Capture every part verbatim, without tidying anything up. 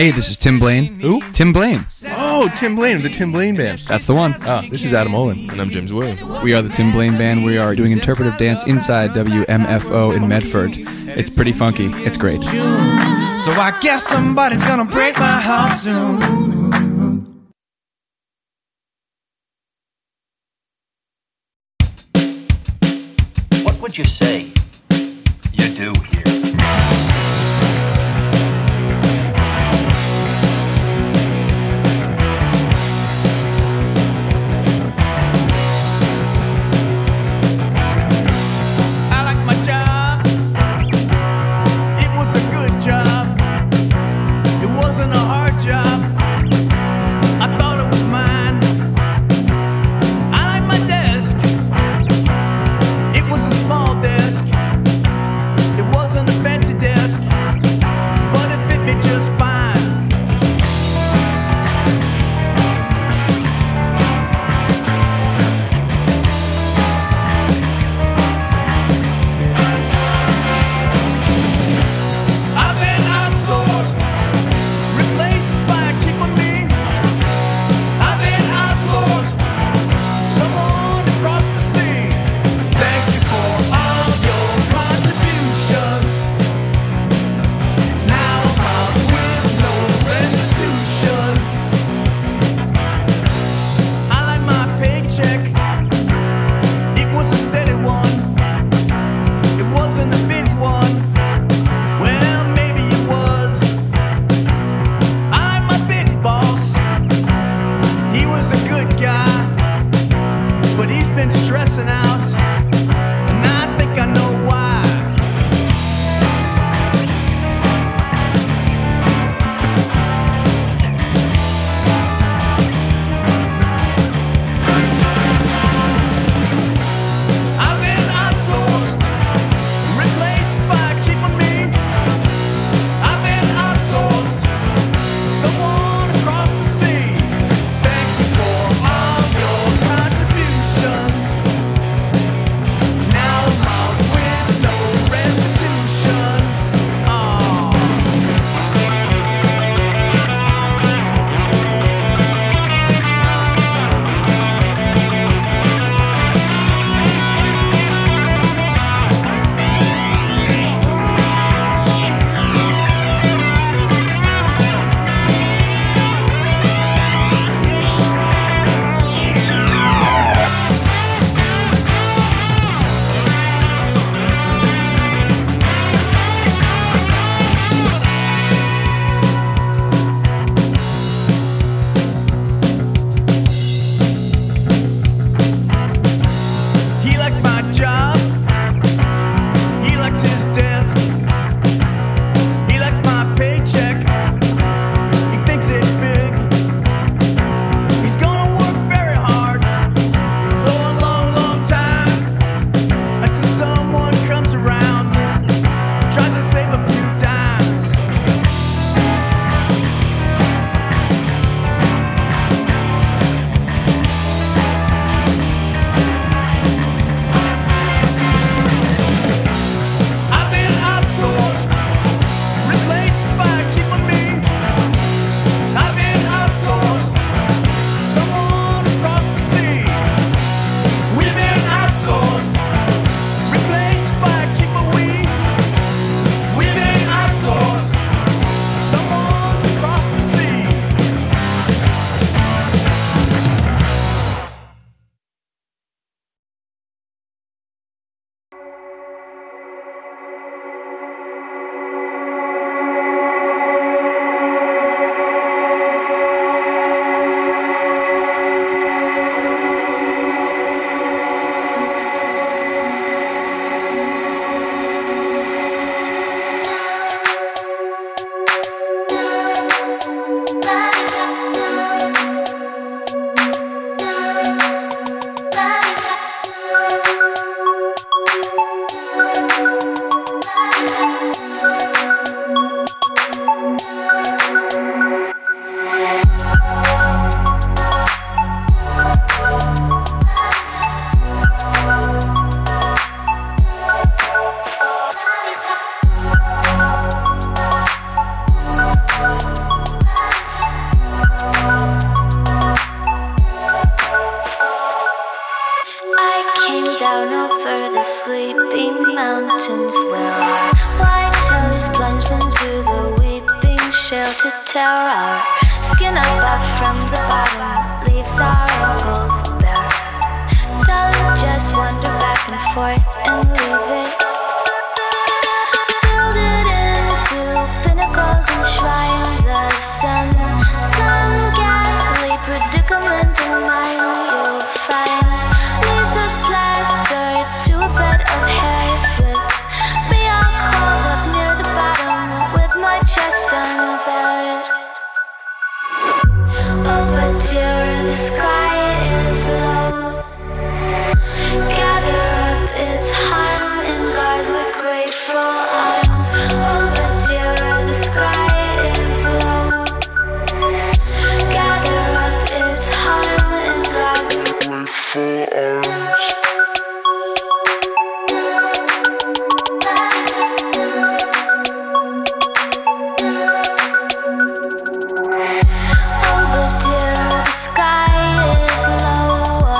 Hey, this is Tim Blaine. Who? Tim Blaine. Oh, Tim Blaine of the Tim Blaine Band. That's the one. Ah, this is Adam Olin. And I'm James Williams. We are the Tim Blaine Band. We are doing interpretive dance inside W M F O in Medford. It's pretty funky. It's great. So I guess somebody's gonna break my heart soon. What would you say you do here? I like my job. It was a good job. It wasn't a hard job. I thought it was mine. I like my desk. It was a small desk. It wasn't a fancy desk, but it fit me just fine. I've been outsourced, replaced by a fail to tear our skin up from the bottom, leaves our ankles bare. Don't just wander back and forth and leave it. Build it into pinnacles and shrines of some, some ghastly predicament in mind you'll find. Leaves us plastered to a bed of hairs with me all called up near the bottom with my chest unbared. Oh, but dear, the sky is low. Gather up its harm in gauze with grateful arms. Oh, but dear, the sky is low. Gather up its harm in gauze with grateful arms. Oh, but dear, the sky is low.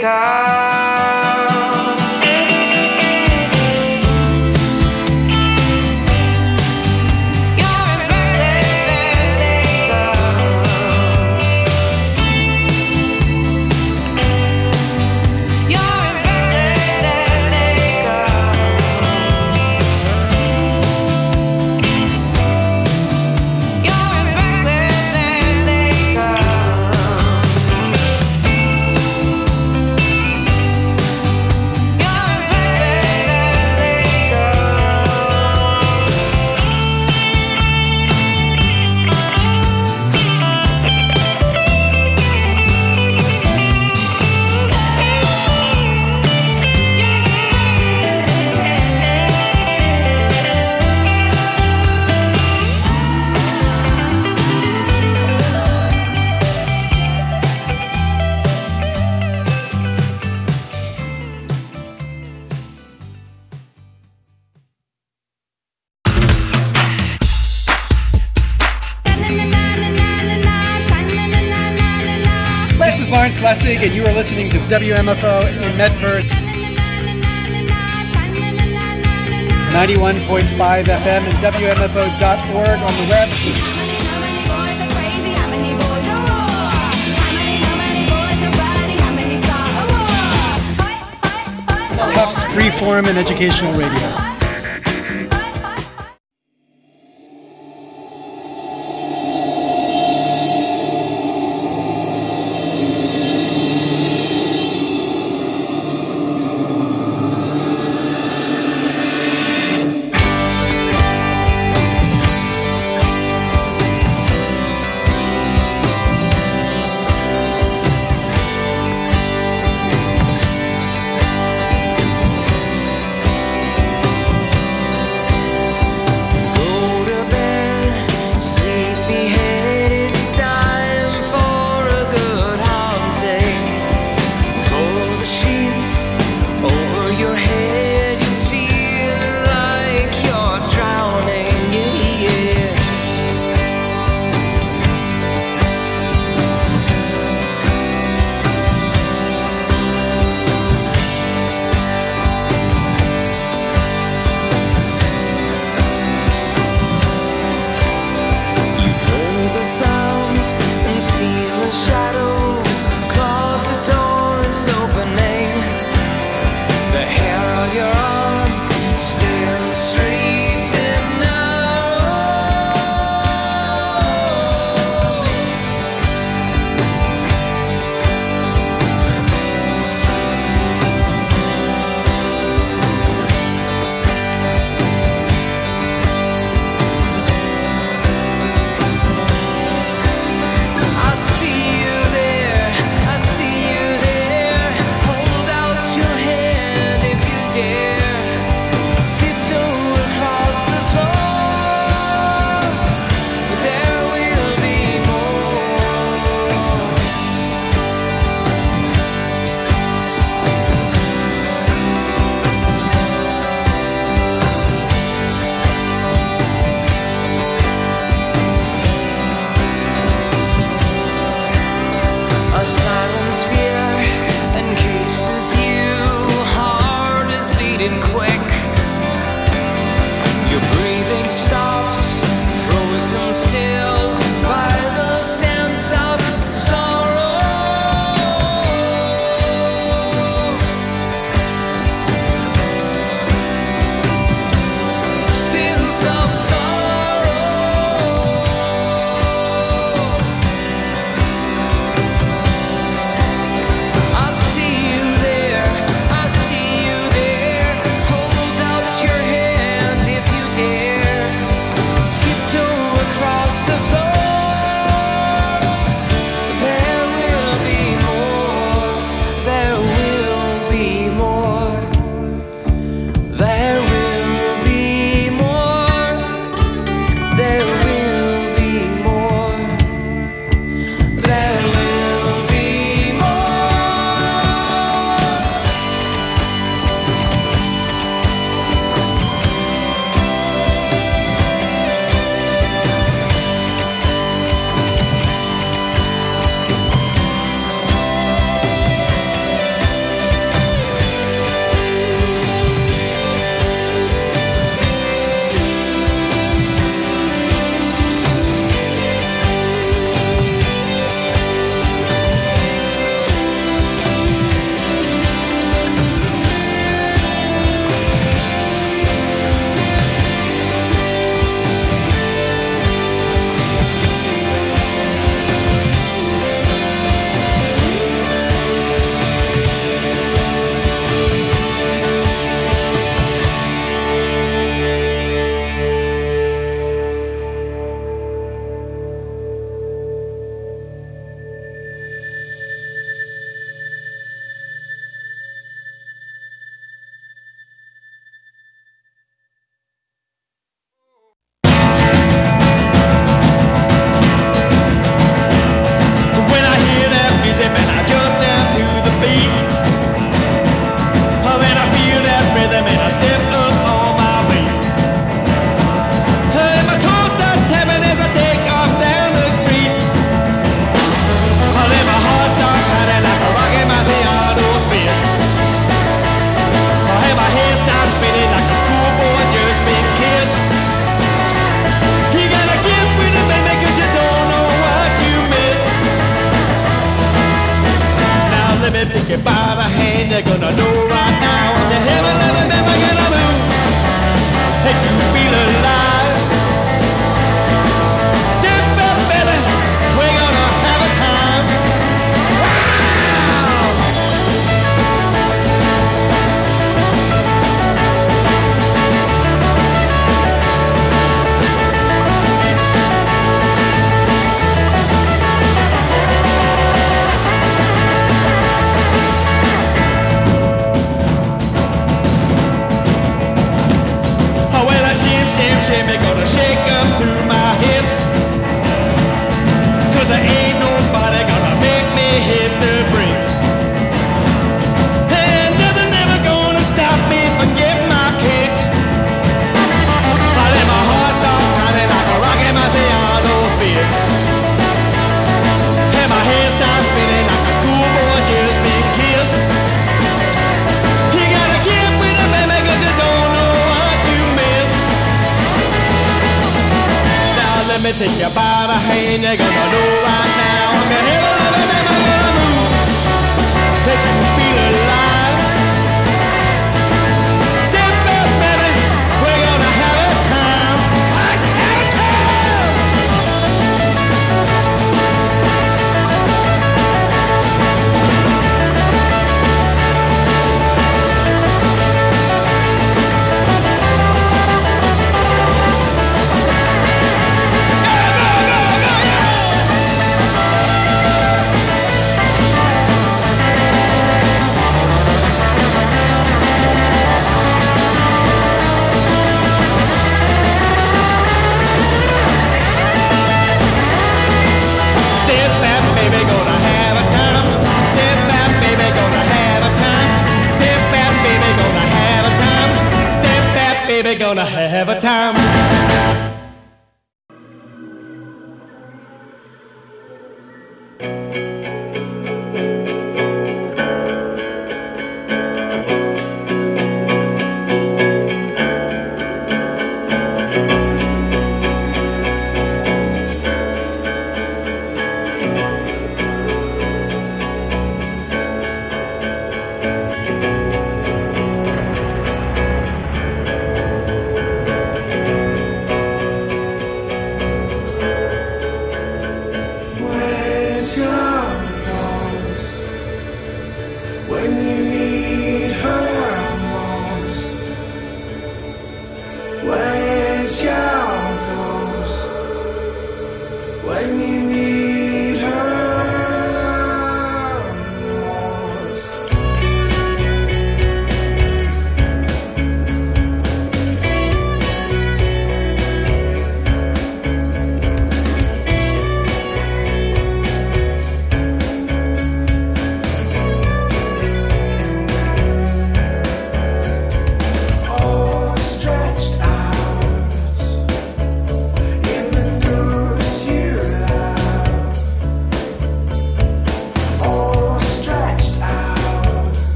This is Lawrence Lessig, and you are listening to W M F O in Medford. ninety-one point five F M and W M F O dot org on the web. Tufts Freeform and Educational Radio. shimmy gonna shake up through my hips. Cause there ain't nobody gonna make me hit the brakes. And nothing ever gonna stop me from getting my kicks. I let my heart start pounding like a rocket Marciano's fist. And my head starts spinning like a schoolboy just been kissed. You gotta get with it, baby, cause you don't know what you miss. Now let me take you by the hand, you're gonna know right now. I'm gonna hit a little bit, I'm gonna move. That you can feel alive. Step back, baby, we're gonna have a time. Let's have a time. Step back, baby, gonna have a time. Step back, baby, gonna have a time. Step back, baby, gonna have a time. Step back, baby, gonna have a time.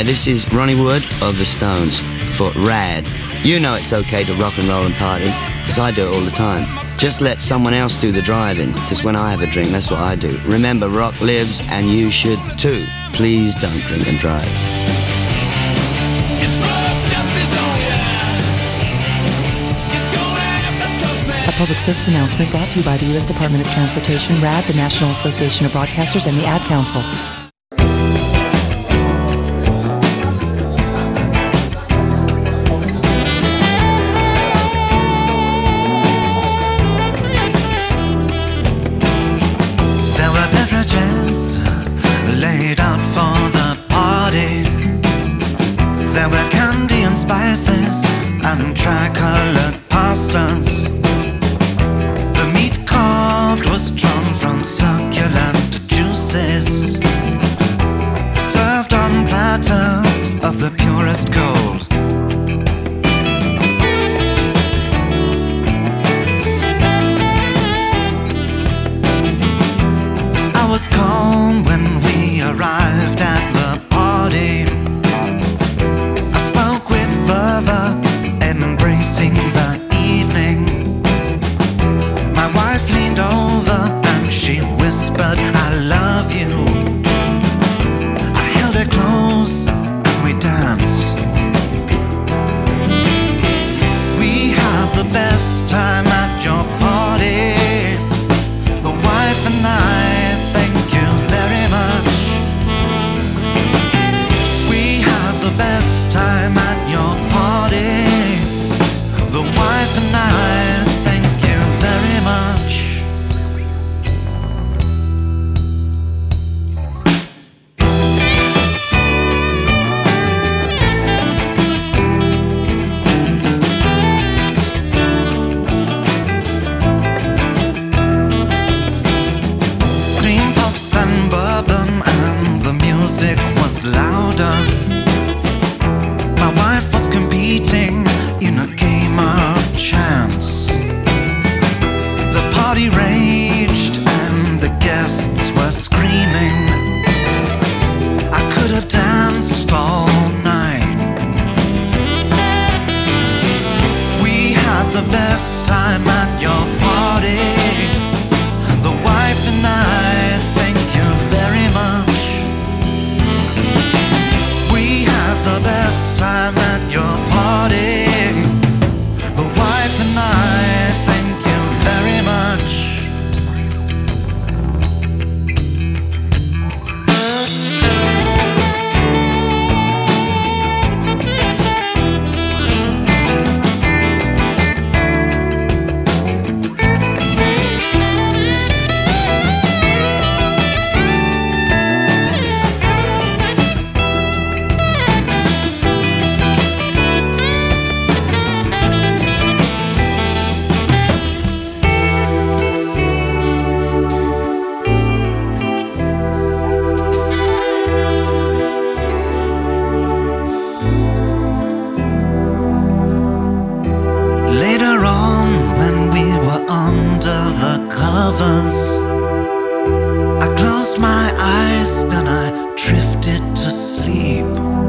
Hi, this is Ronnie Wood of The Stones for Rad. You know it's okay to rock and roll and party, because I do it all the time. Just let someone else do the driving, because when I have a drink, that's what I do. Remember, rock lives, and you should too. Please don't drink and drive. A public service announcement brought to you by the U S Department of Transportation, RAD, the National Association of Broadcasters, and the Ad Council. There were beverages laid out for the party. There were candy and spices and tricolored pastas. The meat carved was drawn from succulent juices, served on platters of the purest gold. I was calm when we arrived at the party. I spoke with fervor, embracing the evening. My wife leaned over and she whispered, I love you. I held her close and we danced. We had the best time at your party. The wife and I, thank you very much. We had the best time at your party. The wife and I, thank you very much. Cream puffs and bourbon and the music was louder. My wife was competing in a game of chance. The party raged and the guests were screaming. I could have danced all night. We had the best time at your party. The wife and I, thank you very much. We had the best time at your party. The wife and I, thank you very much. Later on, when we were under the covers, I closed my eyes, then I drifted to sleep.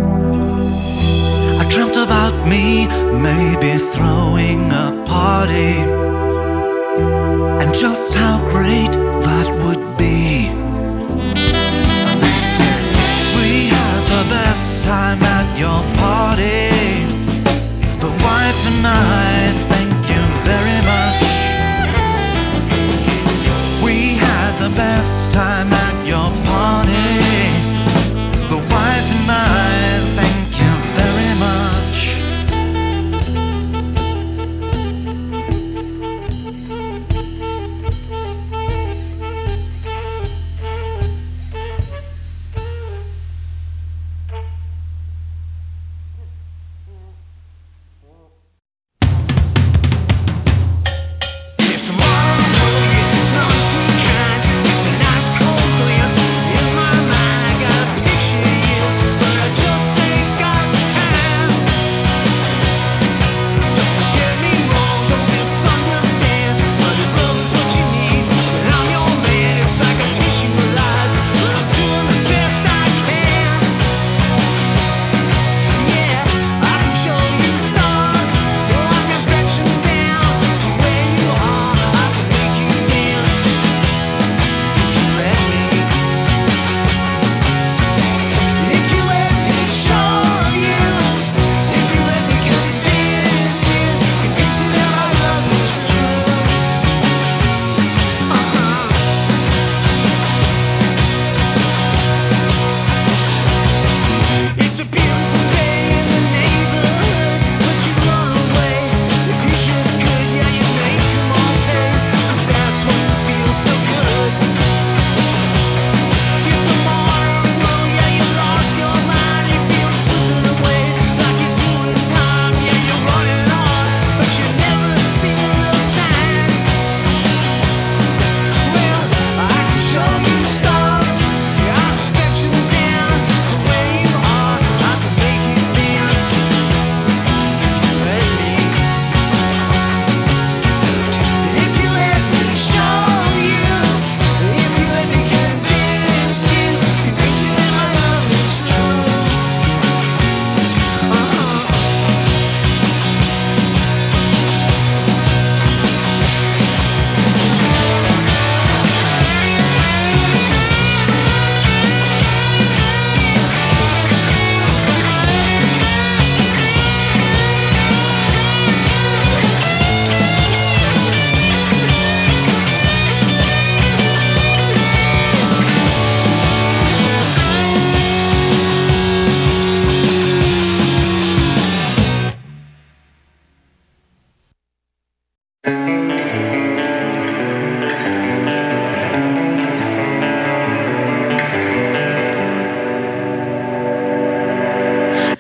I dreamt about me, maybe throwing a party, and just how great that would be. And they said, we had the best time at your party. The wife and I, thank you very much. We had the best time at your party. The wife and I, thank you very much.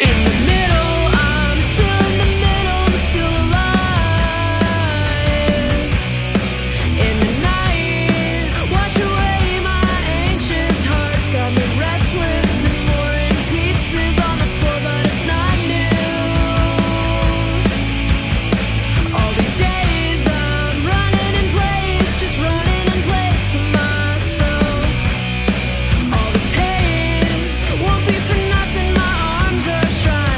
All this pain won't be for nothing. My arms are trying.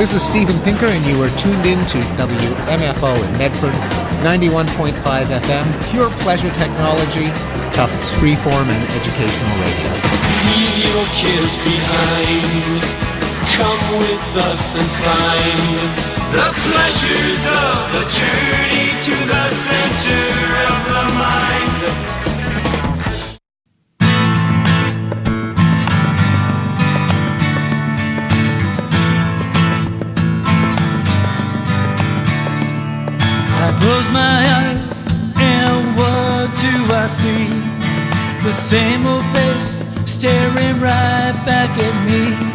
This is Steven Pinker, and you are tuned in to W M F O in Medford, ninety-one point five F M, pure pleasure technology, Tufts freeform and educational radio. Leave your kids behind. Come with us and find the pleasures of the journey to the center of the mind. I close my eyes and what do I see? The same old face staring right back at me.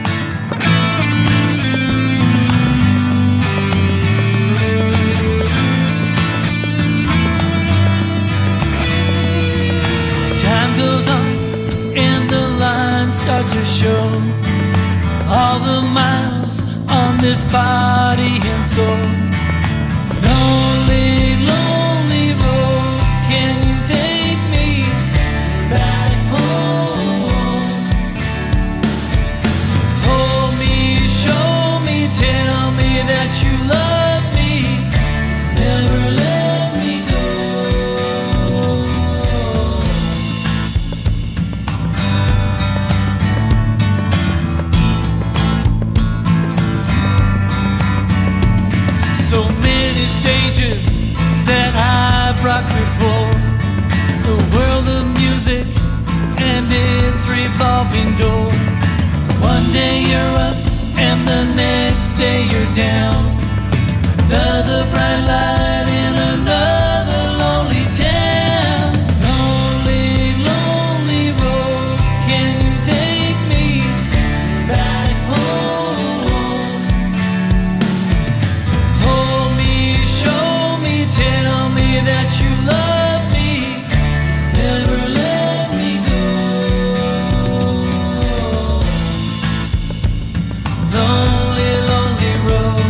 Time goes on and the lines start to show all the miles on this body and soul. Lonely, lonely road, can you take me back home? Hold me, show me, tell me that you love me, never let me go. So many stages that I've rocked before, the world of music and its revolving door. One day you're up and the next day you're down. Another bright light in another lonely town. Lonely, lonely road, can you take me back home? Hold me, show me, tell me that you love me, never let me go. Lonely, lonely road.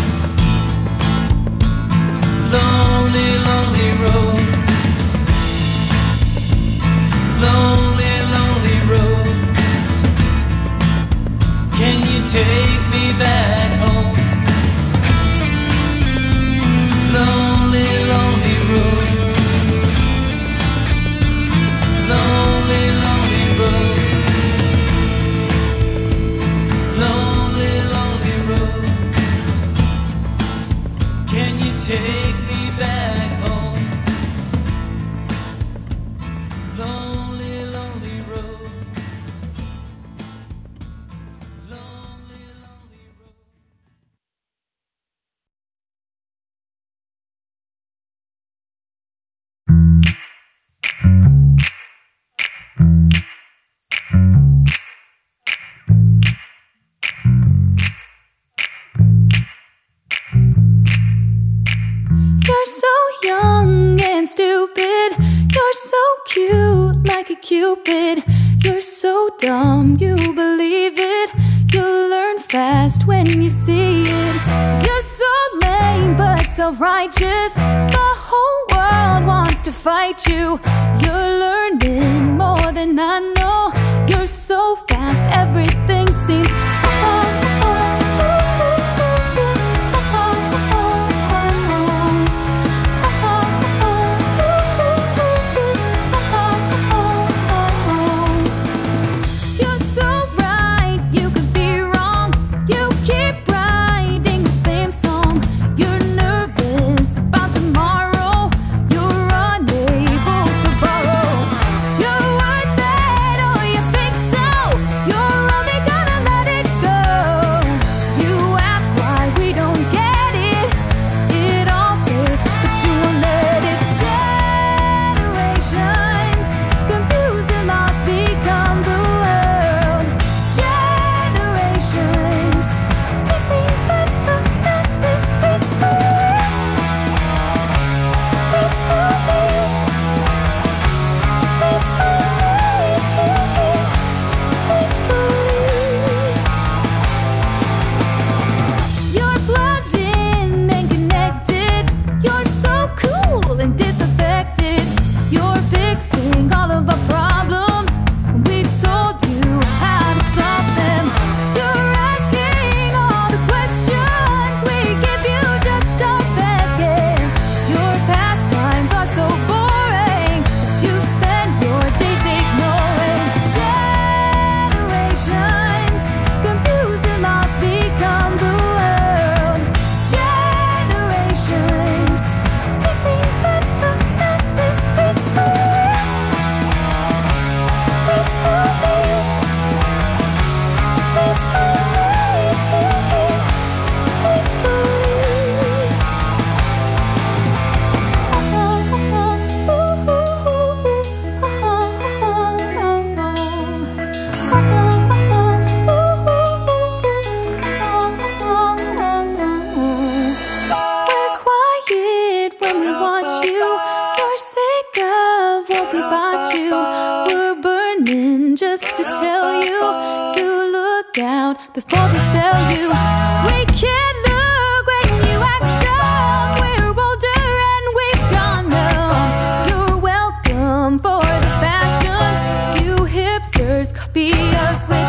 Lonely, lonely road. Lonely, lonely road. Can you take me back home? Lonely, lonely road. Lonely, lonely road. Lonely, lonely road. Can you take me back home? Lonely, lonely road. Lonely, lonely road. You're so young and stupid. You're so cute like a cupid. You're so dumb you believe it. You'll learn fast when you see it. You're so lame but self-righteous. The whole world wants to fight you. You're learning more than I know. You're so fast, everything seems slow. You're so right, you could be wrong. You keep writing the same song. You're nervous about tomorrow. You're unable to borrow. to tell you to look out before they sell you. We can't look when you act dumb. We're older and we've gone numb. You're welcome for the fashions. You hipsters copy us with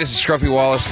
this is Scruffy Wallace.